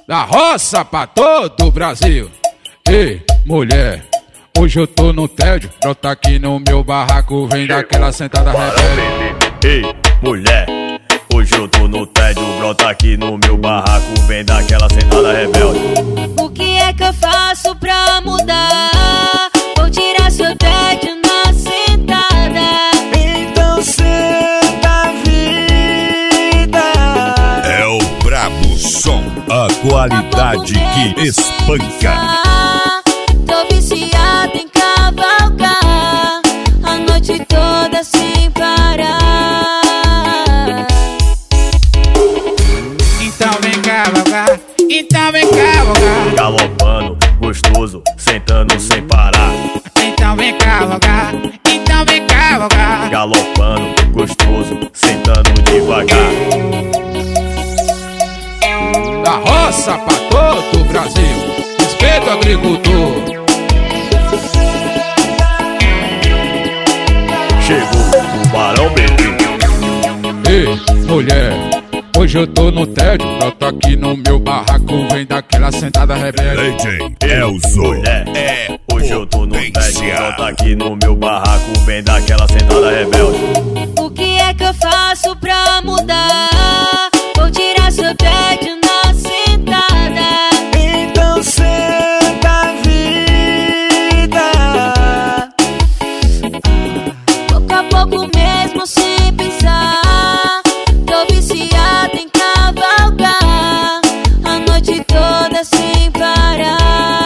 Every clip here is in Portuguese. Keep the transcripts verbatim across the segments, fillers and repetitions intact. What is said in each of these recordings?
Da roça pra todo o Brasil. Ei, mulher, hoje eu tô no tédio. Brota aqui no meu barraco, vem daquela sentada rebelde. Ei, mulher, hoje eu tô no tédio. Brota aqui no meu barraco, vem daquela sentada rebelde. O que é que eu faço pra mudar? Vou tirar seu tédio na sentada. Então senta, vida. É o Brabo Som, a qualidade que espanca. Tô viciada em cavalgar a noite toda sem parar. Então vem cavalgar, então vem cavalgar. Galopando, gostoso, sentando sem parar. Então vem cavalgar, então vem cavalgar. Galopando, gostoso, sentando devagar. Da roça pra todo o Brasil, respeito ao agricultor. Chegou o Barão Bebê. Ei, mulher, hoje eu tô no tédio. Brota aqui no meu barraco, vem daquela sentada rebelde. D J Elzo Mulher, é hoje eu tô no tédio. potência. Brota aqui no meu barraco, vem daquela sentada rebelde. O que é que eu faço pra mudar? Vou tirar seu tédio na sentada. Então senta, vida. Pouco a pouco mesmo sem pensar. Tô viciada em cavalgar a noite toda sem parar.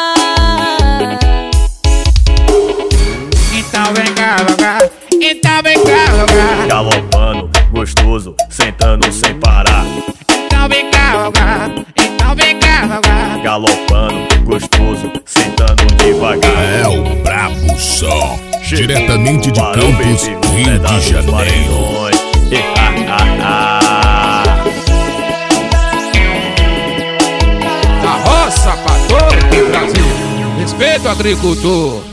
Então vem cavalgar, então vem cavalgar. Galopando, gostoso, sentando sem parar. Então vem cavalgar, então vem cavalgar. Galopando, gostoso, sentando devagar. É o Brabo Som, Chegou diretamente de o Barão Campos, Bebê, um Rio pedaço de dos Janeiro. Maranhões. Eh, ah, ah, ah. Da roça pra todo o Brasil, respeito ao agricultor.